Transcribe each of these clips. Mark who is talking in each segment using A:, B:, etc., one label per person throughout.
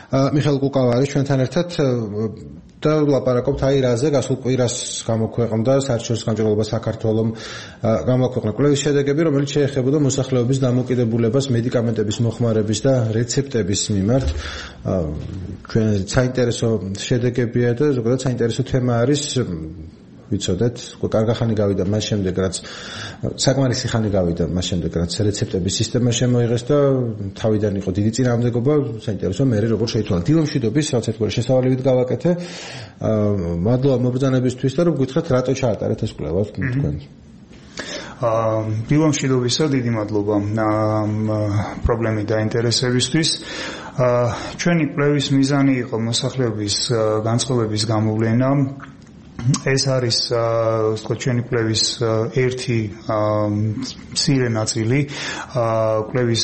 A: მიხეილ კუკავა არის ჩვენთან ერთად და ვლაპარაკობთ აირაზე, გასულ კვირას გამოქვეყნდა საერთაშორისო გამჭირვალობა საქართველომ გამოქვეყნა კვლევის შედეგები, რომელიც შეეხებოდა მოსახლეობის დამოკიდებულებას მედიკამენტების მოხმარების და რეცეპტების მიმართ. ჩვენ საინტერესო შედეგებია და ზოგადად საინტერესო თემა არის ვიცოდეთ, კარგი ხანი გავიდა მას შემდეგ, რაც საკმარისი ხანი გავიდა მას შემდეგ, რაც რეცეპტების სისტემა შემოიღეს და თავიდან იყო დიდი წინააღმდეგობა, საინტერესო მე როგორ შეიცვალა. დილომშვიდობის რაც ერთგვარი შესავალებით გავაკეთე. მადლობა მობრძანებისთვის და რომ გითხრათ რატო ჩაატარეთ ეს კვლევა თქვენ.
B: დილომშვიდობისა დიდი მადლობა პრობლემის დაინტერესებისთვის. ჩვენი კვლევის მიზანი იყო მოსახლეობის განწყობების გამოვლენა. ეს არის ჩვენი კვლევის ერთი მცირე ნაწილი კვლევის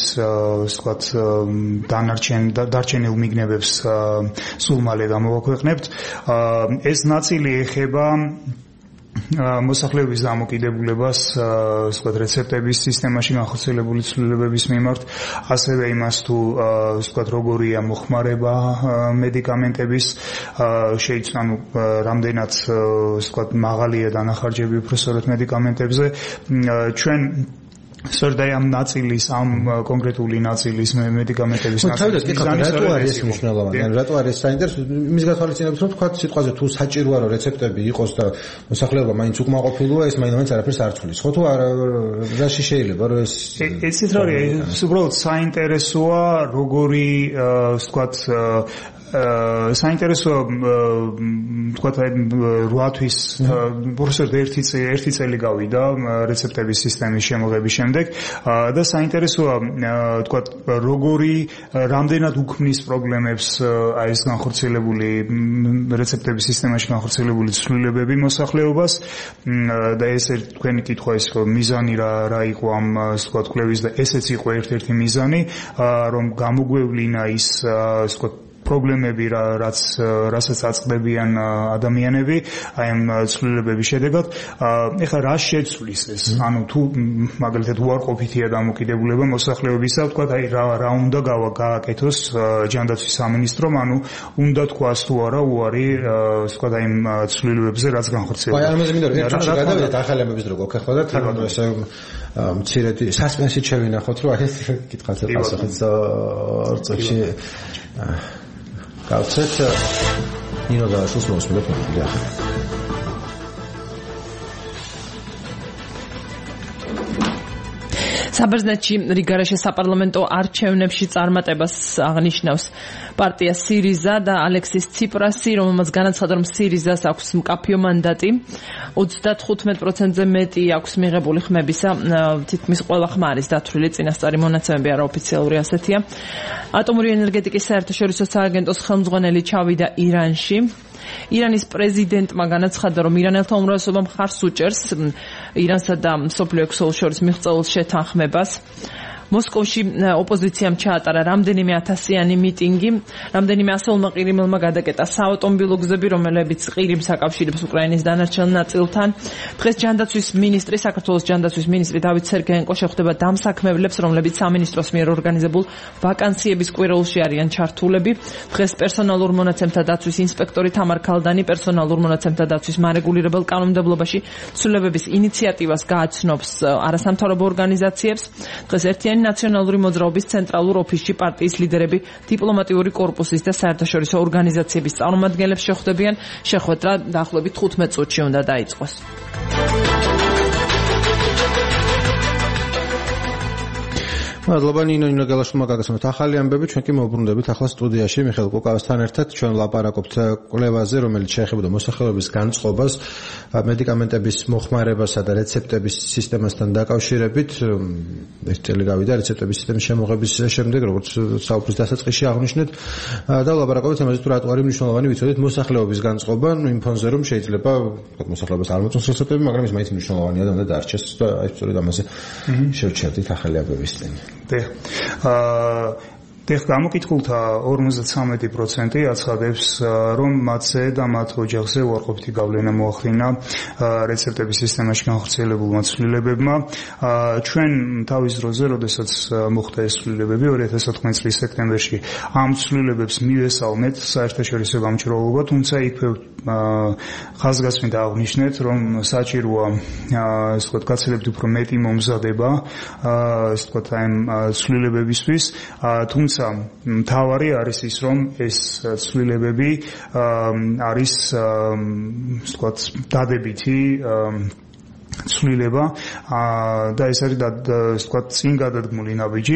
B: დარჩენილ მიგნებებს სულ მალე გამოვაქვეყნებთ. ეს ნაწილი ეხება მოსახლეობის დამოკიდებულებას რეცეპტების სისტემაში განხორციელებული ცვლილებების მიმართ, ასევე იმას თუ როგორია მოხმარება მედიკამენტების, რამდენად მაღალია დანახარჯები უпроსორეთ მედიკამენტებზე. ჩვენ სწორედ ამ ნაწილის, ამ კონკრეტული ნაწილის მედიკამენტების
A: ნაწილის რატო არის მნიშვნელოვანი? ანუ რატო არის საინტერესო? იმის გათვალისწინებით რომ თქვა სიტყვაზე თუ საჭიროა რომ რეცეპტები იყოს და მოსახლეობა მაინც უკმაყოფილოა, ეს მაინც არაფერს არ ცვლის. ხო თუ არა რაში შეიძლება რომ ეს
B: ეცით რა არის? უბრალოდ საინტერესოა როგორი ვთქვათ საინტერესოა ვთქვათ 8 თვის უბრალოდ ერთი წელი გავიდა რეცეპტების სისტემის შემოღების შემდეგ და საინტერესოა ვთქვათ როგორი რამდენად უქმნის პრობლემებს აი ეს განხორციელებული რეცეპტების სისტემაში განხორციელებული ცვლილებები მოსახლეობას და ეს თქვენი კითხვა ის რომ მიზანი რა იყო ამ ვთქვათ კვლევის და ესეც იყო ერთ-ერთი მიზანი რომ გამოგვევლინა ის ვთქვათ პრობლემები რასაც აწყდებიან ადამიანები აი ამ ცვლილებების შედეგად. ეხლა რა შეცვლის ეს? ანუ თუ მაგალითად უარყოფითია დამოკიდებულება მოსახლეობისა, ვთქვათ აი რა უნდა გააკეთოს ჯანდაცვის სამინისტრომ, ანუ უნდა თქვას თუ არა უარი ვთქვათ აი ამ ცვლილებებზე რაც განხორციელდება.
A: აი ამაზე მინდა ერთ წუთში გადავიდეთ ახალებების დრო გქეხვა და თან ესე მცირედი სასპენსით შევინახოთ რომ აი ეს კითხვაზე პასუხი წუთში გავცეთ ნინო გაშოს მოსმენთ მოგვიდა.
C: საბერძნეთში რიგარეშე საპარლამენტო არჩევნებში წარმატებას აღნიშნავს პარტია სირიზა და ალექსის ციპრასი, რომელმაც განაცხადა, რომ სირიზას აქვს მკაფიო მანდატი, 35%-ზე მეტი აქვს მიღებული ხმებისა, თითქმის ყველა ხმა არის დათვლილი, წინასწარი მონაცემები არაოფიციალური ასეთია. ატომური ენერგეტიკის საერთაშორისო სააგენტოს ხელმძღვანელი ჩავიდა ირანში. ირანის პრეზიდენტმა განაცხადა, რომ ირანელთა უმრავლესობა მხარს უჭერს ირანსა და მსოფლიო ექსპორტს შორის მიღწეულ შეთანხმებას. მოსკოვში ოპოზიციამ ჩაატარა რამდენიმე ათასიანი მიტინგი, რამდენიმე ასეულმა ყირიმელმა გადაკეტა საავტომობილო გზები, რომელებიც ყირიმს აკავშირებს უკრაინის დანარჩენ ნაწილთან. დღეს ჯანდაცვის მინისტრი, საქართველოს ჯანდაცვის მინისტრი დავით სერგეენკო შეხვდება დამსაქმებლებს, რომლებიც სამინისტროს მიერ ორგანიზებულ ვაკანსიების კვირაულში არიან ჩართულები. დღეს პერსონალურ მონაცემთა დაცვის ინსპექტორი თამარ ქალდანი პერსონალურ მონაცემთა დაცვის მარეგულირებელ კანონმდებლობაში ცვლილებების ინიციატივას გააცნობს არასამთავრობო ორგანიზაციებს. დღეს ერთიანი ნაციონალური მოძრაობის ცენტრალურ ოფისში პარტიის ლიდერები, დიპლომატიური კორპუსის და საერთაშორისო ორგანიზაციების წარმომადგენლებს შეხვდებიან. შეხვედრა დაახლოებით 15 წუთში უნდა დაიწყოს.
A: მადლობა ნინო გელაშვილმა გაგაცნოთ ახალი ამბები. ჩვენ კი მოვბრუნდებით ახლა სტუდიაში მიხეილ კუკავასთან ერთად. ჩვენ ვლაპარაკობთ კვლევაზე, რომელიც შეეხება მოსახლეობის განწყობას მედიკამენტების მოხმარებასა და რეცეპტების სისტემასთან დაკავშირებით. ეს წელი გავიდა რეცეპტების სისტემის შემოღების შემდეგ, როგორც საუბრის დასაწყისში აღნიშნეთ და ვლაპარაკობთ ამაზე თუ რატო არის მნიშვნელოვანი ვიცოდეთ მოსახლეობის განწყობა იმ ფონზე, რომ შეიძლება მოსახლეობას არ მოწონს რეცეპტები, მაგრამ ის მაინც მნიშვნელოვანია და უნდა დარჩეს და აი სწორედ ამაზე შევჩერდით ახალი ამბების წინ.
B: Dech გამოკითხულთა 53% აცხადებს, რომ მათზე და მათ ოჯახზე უარყოფითი გავლენა მოახდინა რეცეპტების სისტემაში განხორციელებულმა ცვლილებებმა. ჩვენ თავის დროზე, როდესაც მოხდა ეს ცვლილებები 2014 წლის სექტემბერში, ამ ცვლილებებს მივესალმეთ საერთაშორისო გამჭრელობა, თუმცა იქვე ხაზგასმით აღნიშნეთ, რომ საჭიროა ასე ვთქვათ, გაცილებით უფრო მეტი მომზადება ასე ვთქვათ, ამ ცვლილებებისთვის, თუმცა მთავარი არის ის, რომ ეს ცვლილებები არის ვთქვათ, დადებითი ცვლილება და ეს არის ვთქვათ, წინ გადადგმული ნაბიჯი,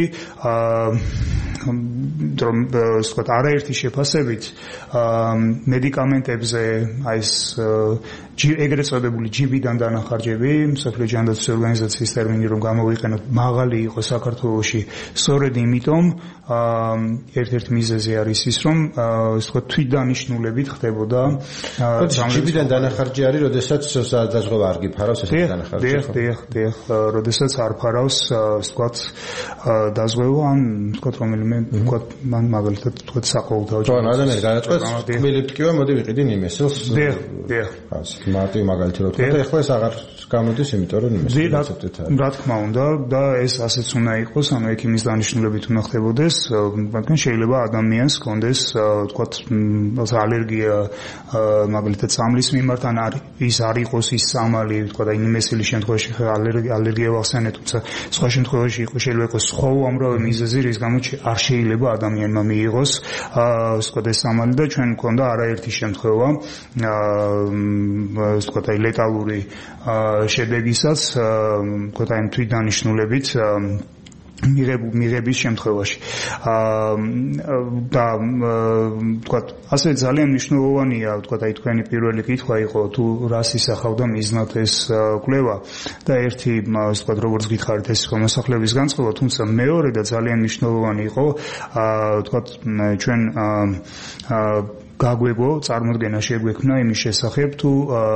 B: რომ ვთქვათ, არაერთი შეფასებით მედიკამენტებზე აი ეს ეგრეთ წოდებული ჯიბიდან დანახარჯები, მსოფლიო ჯანდაცვის ორგანიზაციის ტერმინი რომ გამოვიყენოთ, მაღალი იყო საქართველოში, სწორედ იმიტომ ერთ-ერთი მიზეზი არის ის, რომ ასე ვთქვათ, თვითდანიშნულებით ხდებოდა
A: ჯიბიდან დანახარჯი არის, როდესაც დაზღვევა არ გიფარავს ესეთი დანახარჯი.
B: დიახ, როდესაც არ ფარავს, ასე ვთქვათ, დაზღვევა, ან ვთქვათ, რომელიმე ვთქვათ, მან მაგალითად ვთქვათ, საყოველთაო
A: ჯერ ადამიანი განაწყვეტს, კბილი ტკივა, მოდი ვიყიდი იმესელს.
B: დიახ.
A: მარტივ მაგალითი რო თქვა და ეხლა ეს აღარ გამოდის, იმიტომ რომ იმის რეცეპტით არის.
B: რა თქმა უნდა, და ეს ასეც უნდა იყოს, ანუ ექიმის დანიშნულებით უნდა ხდებოდეს, მაგრამ შეიძლება ადამიანს ჰქონდეს, ვთქვათ, ალერგია მაგალითად სამლის მიმართ, ან ის არ იყოს ის სამალი, ვთქვათ, აი იმესილი შემთხვევაში ალერგია ვახსენეთ, თუმცა სხვა შემთხვევაში შეიძლება იყოს სხვა უამრავი მიზეზი, რის გამოც არ შეიძლება ადამიანმა მიიღოს, ვთქვათ, ეს სამალი და ჩვენ მქონდა არაერთი შემთხვევა, ვთქვათ, აი ლეტალური შედეგისაც, ვთქვათ, აი თვითდანიშნულებით მიღების შემთხვევაში. და ვთქვათ, ასე ძალიან მნიშვნელოვანია, ვთქვათ, აი თქვენი პირველი კითხვა იყო, თუ რას ისახავდა მიზნად ეს კვლევა და ერთი, ვთქვათ, როგორც გითხარით, ეს იყო მოსახლეობის განწყობა, თუმცა მეორე და ძალიან მნიშვნელოვანი იყო, ვთქვათ, ჩვენ გაგვეგო წარმოდგენა შეგვექმნა იმის შესახებ, თუ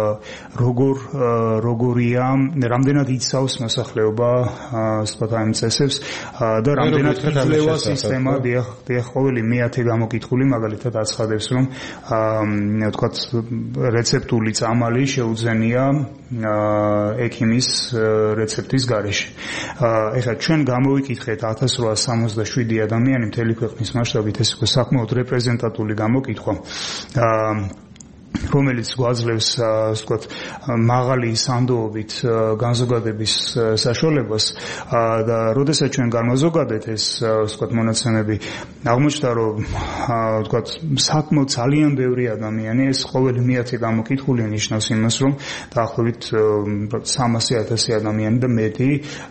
B: როგორია, რამდენად იცავს მოსახლეობა ვთქვათ, ამ წესებს და რამდენად იძლევა სისტემა, დიახ, ყოველი მე-10 გამოკითხული მაგალითად აცხადებს, რომ ვთქვათ, რეცეპტული წამალი შეუძენია ექიმის რეცეპტის გარეშე. ეხლა ჩვენ გამოვიკითხეთ 1867 ადამიანი მთელი ქვეყნის მასშტაბით, ეს იყო საკმაოდ რეპრეზენტატული გამოკითხვა. რომელიც გვაძლევს, ვთქვათ, მაღალი სანდოობით განზოგადების საშუალებას და როდესაც ჩვენ განვაზოგადეთ ეს, ვთქვათ, მონაცემები, აღმოჩნდა, რომ ვთქვათ, საკმაოდ ძალიან ბევრი ადამიანი, ეს ყოველი მე-10 გამოკითხული ნიშნავს იმას, რომ დაახლოებით 300,000 ადამიანი და მეტი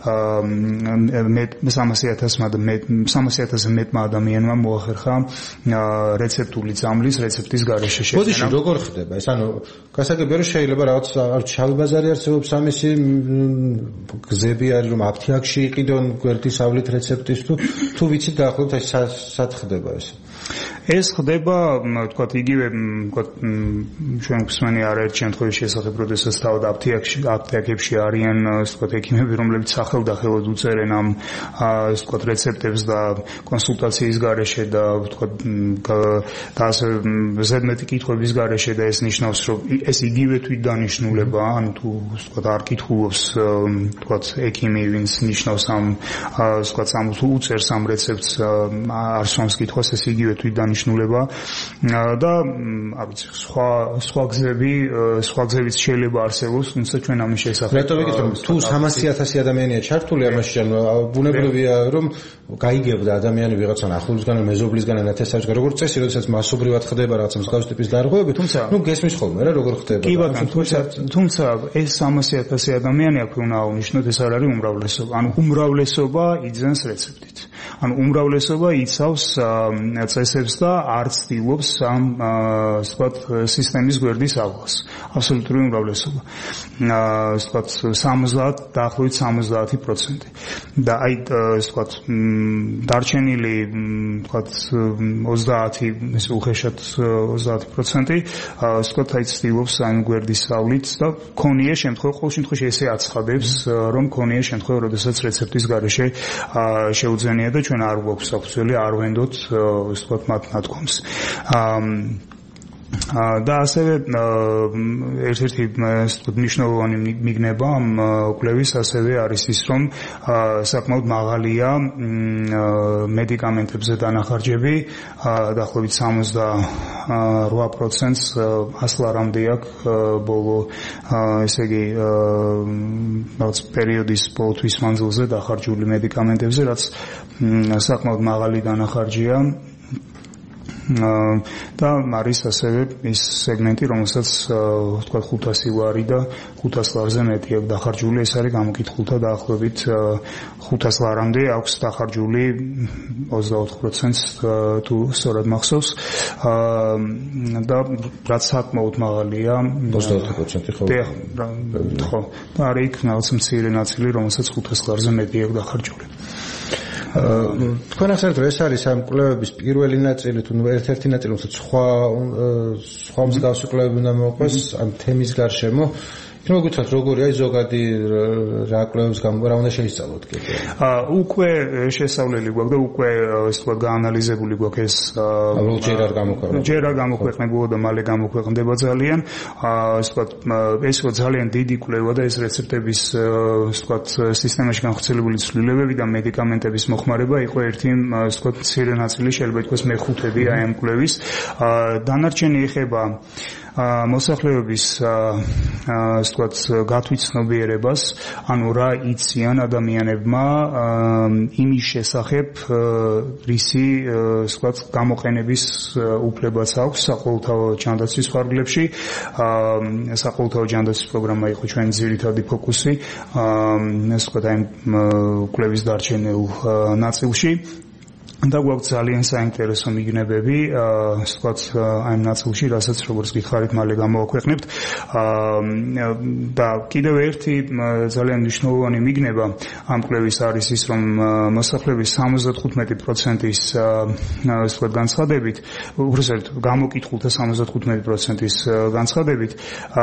B: 300,000-ზე მეტმა ადამიანმა მოახერხა რეცეპტული წამლის რეცეპტის გარეშე შექმნა.
A: ბოდიში როგორ ხდება ეს? ანუ გასაგებია, რომ შეიძლება რაღაც შავი ბაზარი არსებობს ამისი გზები არის, რომ აფთიაქში იყიდონ გვერდის ავლით რეცეპტის, თუ ვიცით დაახლოებით ეს სად ხდება ეს?
B: ეს ხდება, ვთქვათ, იგივე, ვთქვათ, ჩვენ გვსმენი არაერთ შემთხვევაში შესახებ, როდესაც თავად აფთიაქებში არიან, ვთქვათ, ექიმები, რომლებიც სახელდახელოდ უწერენ ამ, ვთქვათ, რეცეპტებს და კონსულტაციის გარეშე და, ვთქვათ, და ასე ზედმეტი კითხვების გარეშე და ეს ნიშნავს, რომ ეს იგივე თვითდანიშნულება, ანუ თუ, ვთქვათ, არ კითხულობს, ვთქვათ, ექიმი, ვინც ნიშნავს ამ, ვთქვათ, თუ უწერს ამ რეცეპტს, არ სვამს კითხვას, ეს იგივე თვითდანიშნულება და არ ვიცი, სხვა გზებიც შეიძლება არსებობს, თუმცა ჩვენ ამის შესახებ.
A: რატომ იგივე, თუ 300,000 ადამიანია ჩართული ამაში, ანუ ბუნებრივია, რომ გაიგებდა ადამიანი ვიღაცან ახლობლისგან, მეზობლისგან, ნათესავისგან, როგორც წესი, როდესაც მასობრივად ხდება რაღაცა მსგავსი ტიპის დარღვევები, თუმცა, გესმის ხოლმე რა, როგორ ხდება.
B: კი ბატონო, თუმცა ეს 300,000 ადამიანი აქ უნდა აღვნიშნოთ, ეს არ არის უმრავლესობა. ანუ უმრავლესობა იძენს რეცეპტით. ანუ უმრავლესობა იცავს წესებს და არ ცდილობს ამ ვთქვათ, სისტემის გვერდის აღვლას. აბსოლუტური უმრავლესობა. ვთქვათ, 70, დაახლოებით 70%. და აი, ვთქვათ, დარჩენილი, ვთქვათ, 30, ეს უხეშად 30%, ვთქვათ, აი ცდილობს ამ გვერდის ავლით და ქონია შემთხვევა, ყოველ შემთხვევაში ესე აცხადებს, რომ ქონია შემთხვევა, როდესაც რეცეპტის გარეშე შეუძენია და ჩვენ არ გვაქვს საფუძველი არ ვენდოთ ასე ვთქვათ მათ ნათქვამს. და ასევე ერთ-ერთი მნიშვნელოვანი მიგნება ამ კვლევის ასევე არის ის, რომ საკმაოდ მაღალია მედიკამენტებზე დანახარჯები, დაახლოებით 68%-ს ასლარამდე აქვს ბოლო, ესე იგი, რაღაც პერიოდის ბოლო თვის მანძილზე დახარჯული მედიკამენტებზე, რაც საკმაოდ მაღალი დანახარჯია. და არის ასევე ის სეგმენტი, რომელსაც ვთქვათ 500 ლარი და 500 ლარზე მეტი აქვს დახარჯული, ეს არის გამოკითხულთა დაახლოებით 500 ლარამდე აქვს დახარჯული 24%-ს თუ სწორად მახსოვს. და რაც საკმაოდ მაღალია
A: 24% ხო.
B: ხო. და არის იქ რაღაც მცირე ნაწილი, რომელსაც 500 ლარზე მეტი აქვს დახარჯული.
A: თქვენ ახსენეთ, რომ ეს არის ამ კვლევების პირველი ნაწილი, თუ ერთ-ერთი ნაწილი, რომელსაც სხვა მსგავსი კვლევები უნდა მოყვეს ამ თემის გარშემო. მოგვითხრათ, როგორია ის ზოგადი რა კვლევებს რა უნდა შეისწავლოთ კიდე?
B: უკვე შესწავლილი გვაქვს და უკვე ისე ვთქვათ გაანალიზებული გვაქვს ეს.
A: ჯერ არ გამოქვეყნებულა.
B: ჯერ არ გამოქვეყნებულა და მალე გამოქვეყნდება ძალიან. ისე ვთქვათ, ეს ძალიან დიდი კვლევა და ეს რეცეპტების ისე ვთქვათ სისტემაში განხორციელებული ცვლილებები და მედიკამენტების მოხმარება იყო ერთი ისე ვთქვათ მცირე ნაწილი, შეიძლება ითქვას მეხუთედი აი ამ კვლევის. დანარჩენი ეხება მოსახლეობის ასე ვთქვათ გათვითცნობიერებას, ანუ რა იციან ადამიანებმა იმის შესახებ, რისი ასე ვთქვათ გამოყენების უფლებაც აქვს საყოველთაო ჯანდაცვის ფარგლებში. საყოველთაო ჯანდაცვის პროგრამა იყო ჩვენი ძირითადი ფოკუსი, ასე ვთქვათ აი კვლევის დარჩენილ ნაწილში. და გვაქვს ძალიან საინტერესო მიგნებები, ასე ვთქვათ, აი ამ ნაწილში, რასაც როგორც გითხარით, მალე გამოვაქვეყნებთ. და კიდევ ერთი ძალიან მნიშვნელოვანი მიგნება ამ კვლევის არის ის, რომ მოსახლეობის 75%-ის ასე ვთქვათ განცხადებით, უბრალოდ გამოკითხულთა 75%-ის განცხადებით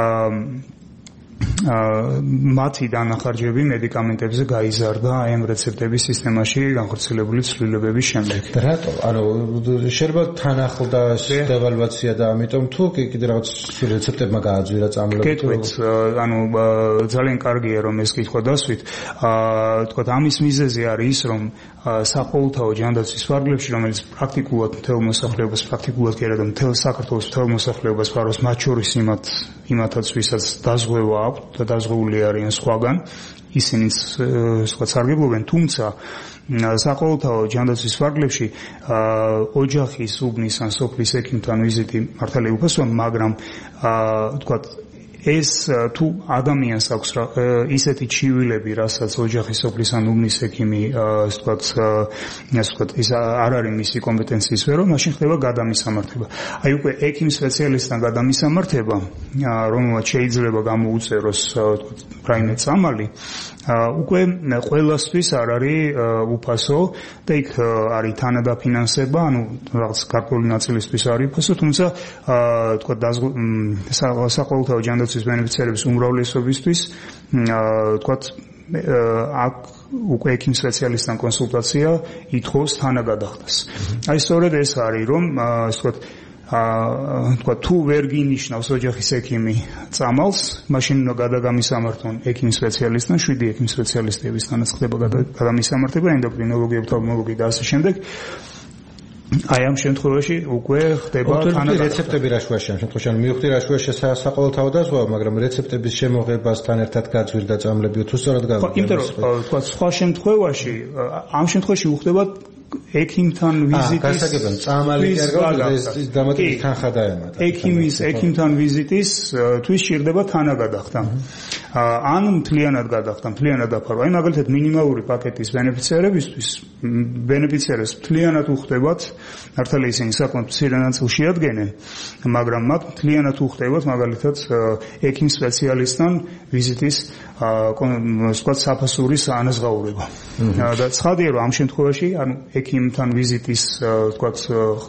B: მათი დანახარჯები მედიკამენტებზე გაიზარდა აი ამ რეცეპტების სისტემაში განხორციელებული ცვლილებების შემდეგ.
A: რატო? ანუ შეიძლება თან ახლდა დევალვაცია და ამიტომ თუ კიდე რაღაც რეცეპტებმა გააძვირა წამლები?
B: გეტყვით, ანუ ძალიან კარგია რომ ეს კითხვა დასვით. თქვათ ამის მიზეზი არის ის, რომ საყოველთაო ჯანდაცვის ფარგლებში, რომელიც პრაქტიკულად მთელ მოსახლეობას, პრაქტიკულად კი არა და მთელ საქართველოს მთელ მოსახლეობას ფარავს, მათ შორის იმათაც ვისაც დაზღვევა აქვს და დაზღვეული არიან სხვაგან, ისინიც სხვა სარგებლობენ, თუმცა საყოველთაო ჯანდაცვის ფარგლებში ოჯახის, უბნის ან სოფლის ექიმთან ვიზიტი მართალია უფასოა, მაგრამ თქვათ ეს თუ ადამიანს აქვს ისეთი ჩივილები, რასაც ოჯახის სოფლის ან უბნის ექიმი ასე ვთქვათ, ის არ არის მისი კომპეტენციის სფერო, მაშინ ხდება გადამისამართება. აი უკვე ექიმ სპეციალისტთან გადამისამართება, რომელმაც შეიძლება გამოუწეროს ვთქვათ რაიმე წამალი, უკვე ყველასთვის არ არის უფასო და იქ არის თანადაფინანსება, ანუ რაღაც გარკვეული ნაწილისთვის არის უფასო, თუმცა ვთქვათ საყოველთაო ჯანდაცვის ბენეფიციარების უმრავლესობისთვის ვთქვათ აქ უკვე ექიმ სპეციალისტთან კონსულტაცია ითხოვს თანაგადახდას. აი სწორედ ეს არის, რომ ასე ვთქვათ თუ ვერ გინიშნავს ოჯახის ექიმი წამალს, მაშინ უნდა გადაგამისამართონ ექიმ სპეციალისტთან, 7 ექიმ სპეციალისტებისთანაც ხდება გადამისამართება, ენდოკრინოლოგი, ოფთალმოლოგი და ასე შემდეგ. აი ამ შემთხვევაში უკვე ხდება
A: თანადარდახება. რეცეპტები რა შუაში ამ შემთხვევაში, ანუ მივხვდი რა შუაში საყოველთაო დაზღვევა, მაგრამ რეცეპტების შემოღებასთან ერთად გაძვირდა წამლები თუ სწორად გავიგე.
B: ხო, იმიტომ რომ თქვა სხვა შემთხვევაში, ამ შემთხვევაში უხდება ექიმთან ვიზიტის
A: გასაგებია წამალი კი არ გაქვს ეს დამატებით თანხა დაემატა.
B: ექიმთან ვიზიტის თვის სჭირდება თანაგადახდა. ან მთლიანად გადახდა, მთლიანად დაფარვა. აი მაგალითად მინიმალური პაკეტის ბენეფიციარებისთვის ბენეფიციარებს მთლიანად უხდებათ, მართალია ისინი საკმაოდ მცირე ნაწილს შეადგენენ, მაგრამ მათ მთლიანად უხდებათ მაგალითად ექიმ სპეციალისტთან ვიზიტის ვთქვათ საფასურის ანაზღაურება. და ცხადია რომ ამ შემთხვევაში ანუ ექიმთან ვიზიტის ვთქვათ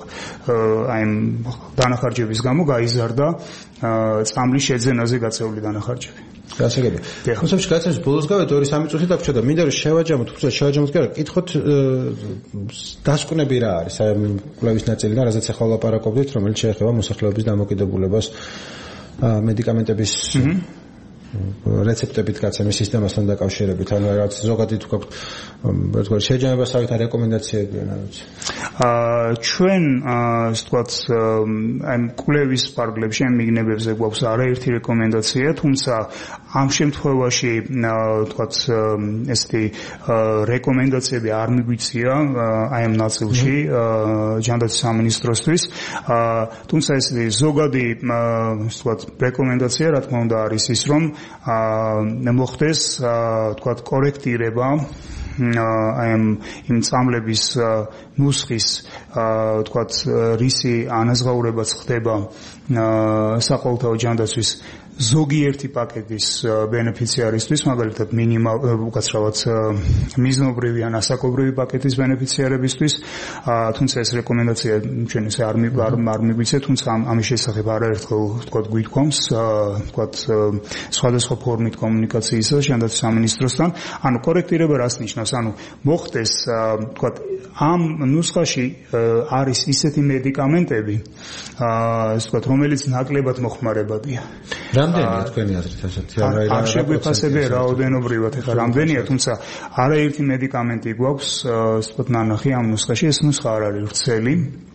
B: აი დანახარჯების გამო გაიზარდა წამლის შეძენაზე გაწეული დანახარჯები.
A: გასაგებია. ხოსებში გაცემს ბოლოს გავეთ 2-3 წუთი დაგვრჩა და მინდა რომ შევაჯამოთ, თუმცა შევაჯამოთ კი არა, კითხოთ დასკვნები რა არის აი კვლევის ნაწილიდან, რაზეც ახლა ვლაპარაკობდით, რომელიც შეეხება მოსახლეობის დამოკიდებულებას მედიკამენტების რეცეპტებით გაცემის სისტემასთან დაკავშირებით, ანუ რაღაც ზოგადად თუ გაქვთ ერთგვარი შეჯამება საერთო რეკომენდაციები ან რა ვიცი.
B: ჩვენ ასე ვთქვათ ამ კვლევის პარკლებში ამ მიგნებებზე გვაქვს არაერთი რეკომენდაცია, თუმცა ამ შემთხვევაში ვთქვათ ესეთი რეკომენდაციები არ მიგვიწია აი ამ ნაწილში ჯანდაცვის სამინისტროსთვის, თუმცა ესეთი ზოგადი ასე ვთქვათ რეკომენდაცია რა თქმა უნდა არის ის რომ მოხდეს ვთქვათ კორექტირება აი იმ წამლების ნუსხის ვთქვათ რისი ანაზღაურებაც ხდება საყოველთაო ჯანდაცვის ზოგიერთი პაკეტის ბენეფიციარისთვის, მაგალითად უკაცრავად მიზნობრივი ან ასაკობრივი პაკეტის ბენეფიციარებისთვის, თუმცა ეს რეკომენდაცია ჩვენ ესე არ მიგვიცეთ, თუმცა ამის შესახებ არაერთხელ ვთქვათ გვითქვამს, ვთქვათ სხვადასხვა ფორმით კომუნიკაციისა ჯანდაცვის სამინისტროსთან, ანუ კორექტირება რას ნიშნავს, ანუ მოხდეს ვთქვათ ამ ნუსხაში არის ისეთი მედიკამენტები, ასე ვთქვათ, რომელიც ნაკლებად მოხმარებადია.
A: რამდენია თქვენი აზრით ასეთი
B: არ შეგვიფასებია რაოდენობრივად ეხლა რამდენია, თუმცა არაერთი მედიკამენტი გვაქვს, ასე ვთქვათ, ნანახი ამ ნუსხაში, ეს ნუსხა არ არის ვრცელი.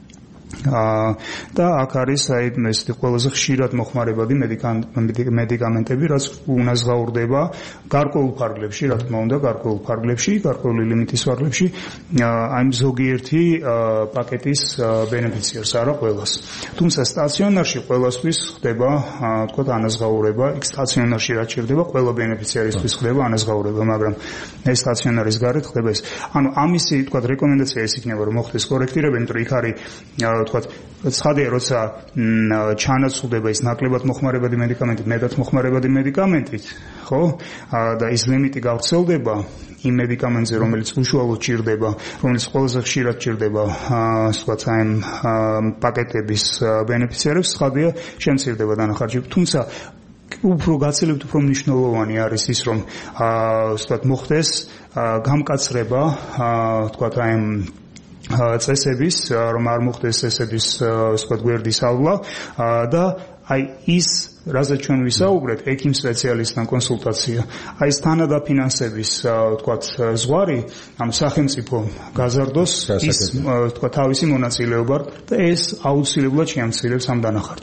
B: და აქ არის აი ესეთი ყველაზე ხშირად მოხმარებადი მედიკამენტები, რაც უნაზღაურდება გარკვეულ ფარგლებში, რა თქმა უნდა, გარკვეული ლიმიტის ფარგლებში, აი ზოგიერთი პაკეტის ბენეფიციარს, არა ყველას. თუმცა სტაციონარში ყველასთვის ხდება, თქვათ, ანაზღაურება, იქ სტაციონარში რაც შედება, ყველა ბენეფიციარისთვის ხდება ანაზღაურება, მაგრამ ეს სტაციონარის გარეთ ხდება ეს. ანუ ამისი, თქვათ, რეკომენდაცია ეს იქნება, რომ მოხდეს კორექტირება, იმიტომ რომ იქ არის თქვათ, ცხადია, როცა ჩანაცვლდება ის ნაკლებად მოხმარებადი მედიკამენტი, მეტად მოხმარებადი მედიკამენტით, ხო? და ის ლიმიტი გავრცელდება იმ მედიკამენტზე, რომელიც უშუალოდ ჭირდება, რომელიც ყველაზე ხშირად ჭირდება, ასე ვთქვათ, ამ პაკეტების ბენეფიციარებს, ცხადია, შემცირდება დანახარჯები. თუმცა უფრო გაცილებით უფრო მნიშვნელოვანი არის ის, რომ ასე ვთქვათ, მოხდეს გამკაცრება, ვთქვათ, აი წესების, რომ არ მოხდეს წესების, ასე ვთქვათ, გვერდის ავლა და აი ის, რაზეც ჩვენ ვისაუბრეთ, ექიმ სპეციალისტთან კონსულტაცია, აი ეს თანადაფინანსების, ვთქვათ, ზღვარი, ამ სახელმწიფო გაზარდოს ის, ვთქვათ, თავისი მონაწილეობა და ეს აუცილებლად შეამცირებს ამ დანახარჯს.